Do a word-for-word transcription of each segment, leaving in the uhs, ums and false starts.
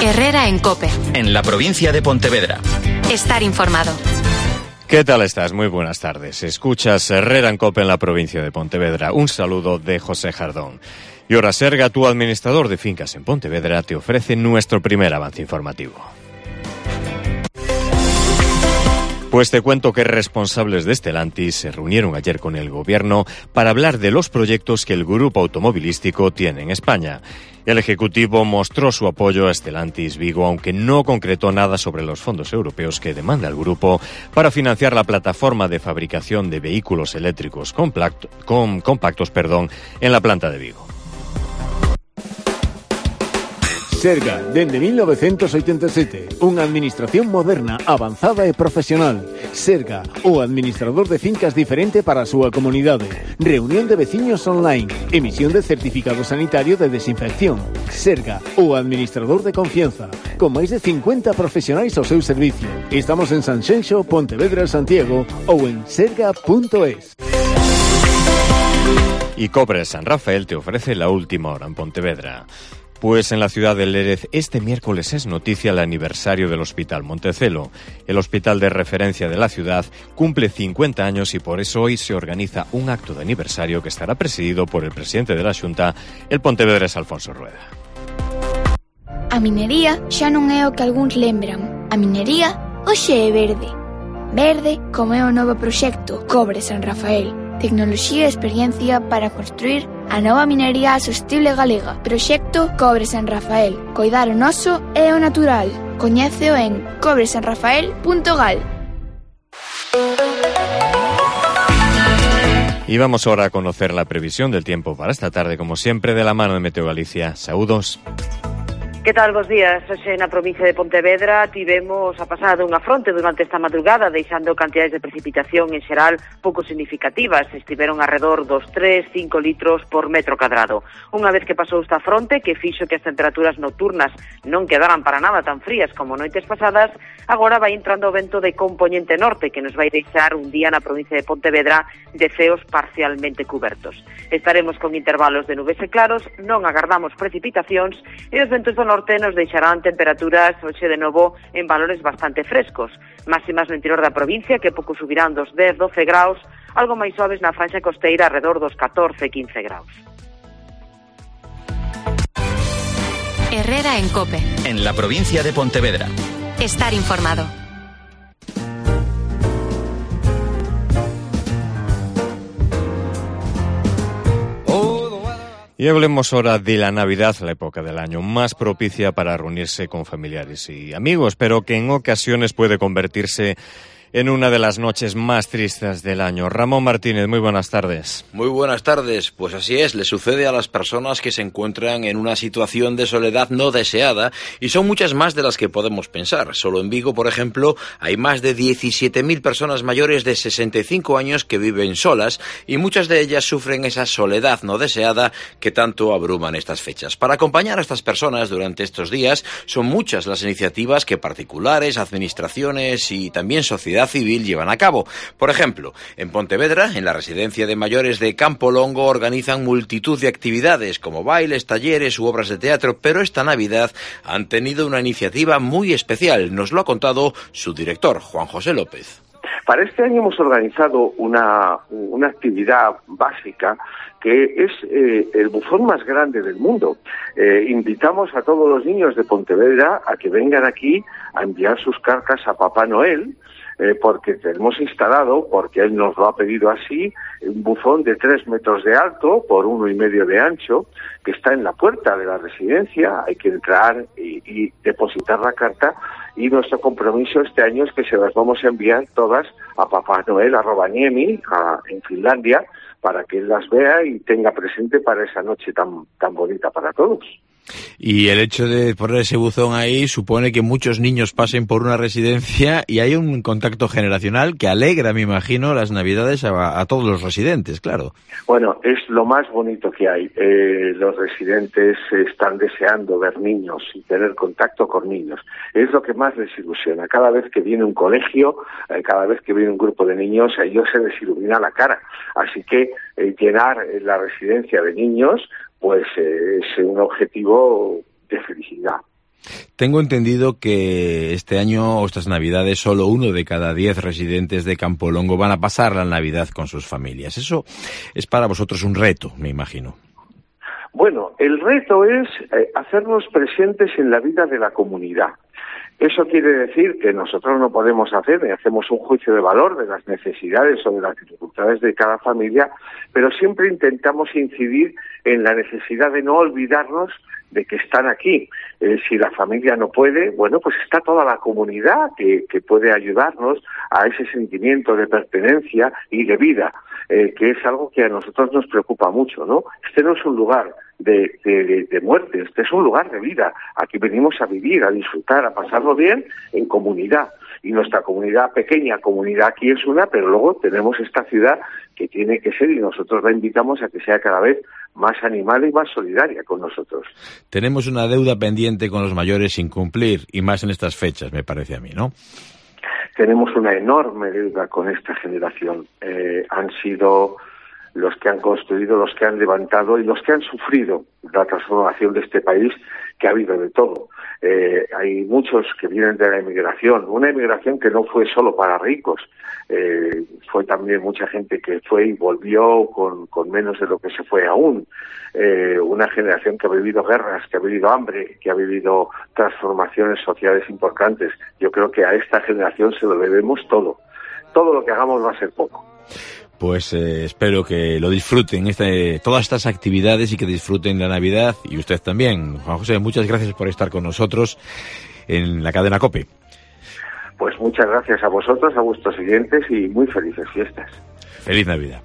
Herrera en COPE. En la provincia de Pontevedra. Estar informado. ¿Qué tal estás? Muy buenas tardes. Escuchas Herrera en COPE en la provincia de Pontevedra. Un saludo de José Jardón. Y ahora Serga, tu administrador de fincas en Pontevedra, te ofrece nuestro primer avance informativo. Pues te cuento que responsables de Stellantis se reunieron ayer con el gobierno para hablar de los proyectos que el grupo automovilístico tiene en España. El Ejecutivo mostró su apoyo a Stellantis Vigo, aunque no concretó nada sobre los fondos europeos que demanda el grupo para financiar la plataforma de fabricación de vehículos eléctricos compactos, com, compactos perdón, en la planta de Vigo. Serga, dende mil novecientos oitenta e sete, unha administración moderna, avanzada e profesional. Serga, o administrador de fincas diferente para a súa comunidade. Reunión de veciños online, emisión de certificado sanitario de desinfección. Serga, o administrador de confianza, con máis de cincuenta profesionais ao seu servicio. Estamos en Sanxenxo, Pontevedra, Santiago ou en serga punto es. Y Cobres San Rafael te ofrece la última hora en Pontevedra. Pues en la ciudad de Lérez este miércoles es noticia el aniversario del Hospital Montecelo. El hospital de referencia de la ciudad cumple cincuenta años y por eso hoy se organiza un acto de aniversario que estará presidido por el presidente de la Xunta, el pontevedrés Alfonso Rueda. A minería xa non é o que algúns lembran. A minería hoxe é verde. Verde como é o novo proxecto Cobre San Rafael. Tecnoloxía e experiencia para construir a nova minería sostible galega. Proxecto Cobre San Rafael. Coidar o noso e o natural. Coñéceo en cobre san rafael punto gal. Y vamos ahora a conocer la previsión del tiempo para esta tarde, como siempre, de la mano de Meteo Galicia. Saúdos. Que tal, bos días? Hoxe na provincia de Pontevedra tivemos a pasada dunha fronte durante esta madrugada, deixando cantidades de precipitación en xeral pouco significativas. Estiveron alrededor dos tres a cinco litros por metro cadrado. Unha vez que pasou esta fronte, que fixo que as temperaturas nocturnas non quedaran para nada tan frías como noites pasadas, agora vai entrando o vento de compoñente norte, que nos vai deixar un día na provincia de Pontevedra de ceos parcialmente cubertos. Estaremos con intervalos de nubes e claros, non agardamos precipitacións e os ventos do norte nos deixarán temperaturas hoxe de novo en valores bastante frescos. Máximas no interior da provincia que pouco subirán dos dez a doce graus, algo máis suaves na franxa costeira alrededor dos catorce a quince graus. Herrera en COPE. En la provincia de Pontevedra. Estar informado. Y hablemos ahora de la Navidad, la época del año más propicia para reunirse con familiares y amigos, pero que en ocasiones puede convertirse en una de las noches más tristes del año. Ramón Martínez, muy buenas tardes. Muy buenas tardes. Pues así es, le sucede a las personas que se encuentran en una situación de soledad no deseada y son muchas más de las que podemos pensar. Solo en Vigo, por ejemplo, hay más de diecisiete mil personas mayores de sesenta y cinco años que viven solas y muchas de ellas sufren esa soledad no deseada que tanto abruman estas fechas. Para acompañar a estas personas durante estos días son muchas las iniciativas que particulares, administraciones y también sociedad civil llevan a cabo. Por ejemplo, en Pontevedra, en la residencia de mayores de Campo Longo, organizan multitud de actividades como bailes, talleres u obras de teatro, pero esta Navidad han tenido una iniciativa muy especial. Nos lo ha contado su director, Juan José López. Para este año hemos organizado una, una actividad básica que es eh, el buzón más grande del mundo. Eh, invitamos a todos los niños de Pontevedra a que vengan aquí a enviar sus cartas a Papá Noel, Eh, porque tenemos instalado, porque él nos lo ha pedido así, un buzón de tres metros de alto por uno y medio de ancho, que está en la puerta de la residencia. Hay que entrar y, y depositar la carta, y nuestro compromiso este año es que se las vamos a enviar todas a Papá Noel, a Rovaniemi, a, en Finlandia, para que él las vea y tenga presente para esa noche tan, tan bonita para todos. Y el hecho de poner ese buzón ahí supone que muchos niños pasen por una residencia y hay un contacto generacional que alegra, me imagino, las Navidades a, a todos los residentes, claro. Bueno, es lo más bonito que hay. Eh, los residentes están deseando ver niños y tener contacto con niños. Es lo que más les ilusiona. Cada vez que viene un colegio, eh, cada vez que viene un grupo de niños, a ellos se les ilumina la cara. Así que eh, llenar la residencia de niños pues eh, es un objetivo de felicidad. Tengo entendido que este año o estas Navidades solo uno de cada diez residentes de Campolongo van a pasar la Navidad con sus familias. Eso es para vosotros un reto, me imagino. Bueno, el reto es eh, hacernos presentes en la vida de la comunidad. Eso quiere decir que nosotros no podemos hacer ni hacemos un juicio de valor de las necesidades o de las dificultades de cada familia, pero siempre intentamos incidir en la necesidad de no olvidarnos de que están aquí. Eh, si la familia no puede, bueno, pues está toda la comunidad que, que puede ayudarnos a ese sentimiento de pertenencia y de vida, eh, que es algo que a nosotros nos preocupa mucho, ¿no? Este no es un lugar de, de, de muerte, este es un lugar de vida. Aquí venimos a vivir, a disfrutar, a pasarlo bien en comunidad. Y nuestra comunidad, pequeña comunidad aquí es una, pero luego tenemos esta ciudad que tiene que ser, y nosotros la invitamos a que sea cada vez más animal y más solidaria con nosotros. Tenemos una deuda pendiente con los mayores sin cumplir, y más en estas fechas, me parece a mí, ¿no? Tenemos una enorme deuda con esta generación. Eh, han sido los que han construido, los que han levantado y los que han sufrido la transformación de este país, que ha habido de todo. Eh, hay muchos que vienen de la emigración, una emigración que no fue solo para ricos, eh, fue también mucha gente que fue y volvió con, con menos de lo que se fue aún. Eh, una generación que ha vivido guerras, que ha vivido hambre, que ha vivido transformaciones sociales importantes. Yo creo que a esta generación se lo debemos todo. Todo lo que hagamos va a ser poco. Pues eh, espero que lo disfruten, este, todas estas actividades, y que disfruten la Navidad, y usted también. Juan José, muchas gracias por estar con nosotros en la cadena COPE. Pues muchas gracias a vosotros, a vuestros siguientes, y muy felices fiestas. Feliz Navidad.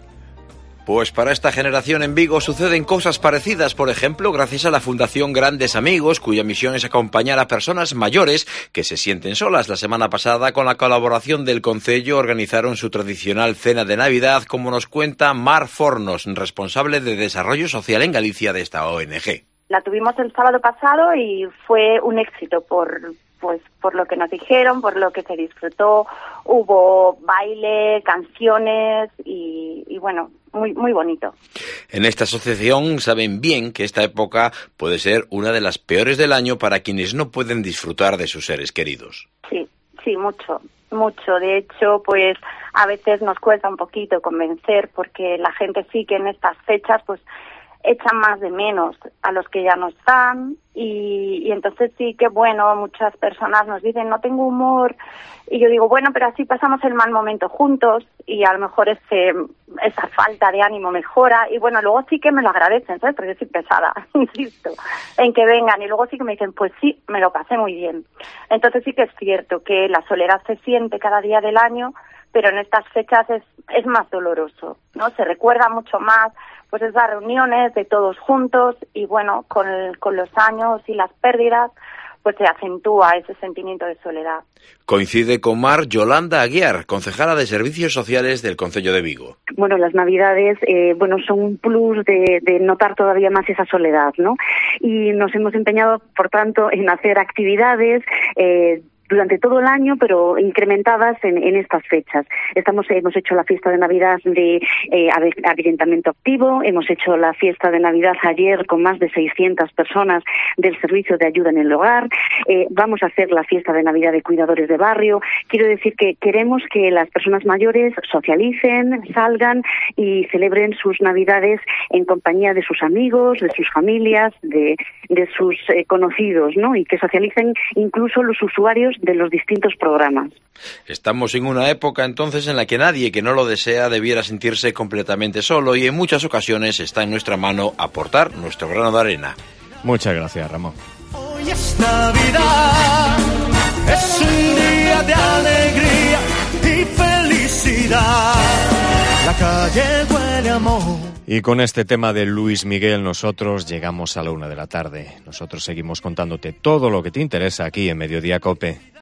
Pues para esta generación en Vigo suceden cosas parecidas, por ejemplo, gracias a la Fundación Grandes Amigos, cuya misión es acompañar a personas mayores que se sienten solas. La semana pasada, con la colaboración del Concello, organizaron su tradicional cena de Navidad, como nos cuenta Mar Fornos, responsable de Desarrollo Social en Galicia de esta O N G. La tuvimos el sábado pasado y fue un éxito por... pues por lo que nos dijeron, por lo que se disfrutó. Hubo baile, canciones y, y bueno, muy muy bonito. En esta asociación saben bien que esta época puede ser una de las peores del año para quienes no pueden disfrutar de sus seres queridos. Sí, sí, mucho, mucho. De hecho, pues a veces nos cuesta un poquito convencer, porque la gente sí que en estas fechas pues echan más de menos a los que ya no están, y, y entonces sí que, bueno, muchas personas nos dicen no tengo humor, y yo digo, bueno, pero así pasamos el mal momento juntos, y a lo mejor ese, esa falta de ánimo mejora, y bueno, luego sí que me lo agradecen, ¿sabes? Porque soy pesada, insisto, en que vengan, y luego sí que me dicen, pues sí, me lo pasé muy bien. Entonces sí que es cierto que la soledad se siente cada día del año, pero en estas fechas es, es más doloroso, ¿no? Se recuerda mucho más pues esas reuniones de todos juntos, y bueno, con, el, con los años y las pérdidas, pues se acentúa ese sentimiento de soledad. Coincide con Mar Yolanda Aguiar, concejala de Servicios Sociales del Concello de Vigo. Bueno, las Navidades, eh, bueno, son un plus de, de notar todavía más esa soledad, ¿no? Y nos hemos empeñado, por tanto, en hacer actividades eh, durante todo el año, pero incrementadas en, en estas fechas. Estamos hemos hecho la fiesta de Navidad de eh, ahuyentamiento activo, hemos hecho la fiesta de Navidad ayer con más de seiscientas personas del Servicio de Ayuda en el Hogar, eh, vamos a hacer la fiesta de Navidad de cuidadores de barrio. Quiero decir que queremos que las personas mayores socialicen, salgan y celebren sus Navidades en compañía de sus amigos, de sus familias, de, de sus eh, conocidos, ¿no? Y que socialicen incluso los usuarios de los distintos programas. Estamos en una época entonces en la que nadie que no lo desea debiera sentirse completamente solo, y en muchas ocasiones está en nuestra mano aportar nuestro grano de arena. Muchas gracias, Ramón. Hoy es Navidad, es un día de alegría y felicidad. La calle huele a amor. Y con este tema de Luis Miguel nosotros llegamos a la una de la tarde. Nosotros seguimos contándote todo lo que te interesa aquí en Mediodía COPE.